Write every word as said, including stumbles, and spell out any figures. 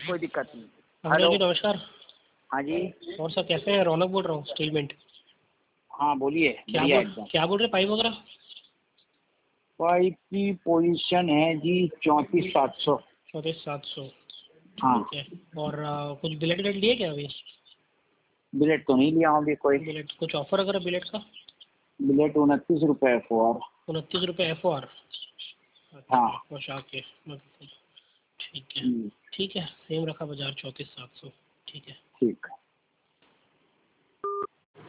कोई दिक्कत नहीं। हेलो हेलो जी, नमस्कार। हाँ जी। और सर कैसे हैं? रौनक बोल रहा हूँ, स्टील मिंट। हाँ बोलिए, क्या बढ़िया बोल एकदम। क्या बोल रहे पाइप वगैरह? पाइप की पोजीशन है जी चौंतीस सात सौ। चौंतीस सात सौ, हाँ। ठीक है। और आ, कुछ बिलेट विलेट लिए क्या अभी? बिलेट तो नहीं लिया हूँ अभी कोई। बिलेट कुछ ऑफर अगर बिलेट का? बिलेट उनतीस रुपए है फोर। उनतीस रुपये एफ ओ आर। हाँ। अच्छा, पोशाक के मतलब, ठीक है। हम्म, ठीक है, सेम रखा बाजार चौंतीस सात सौ। ठीक है। ठीक।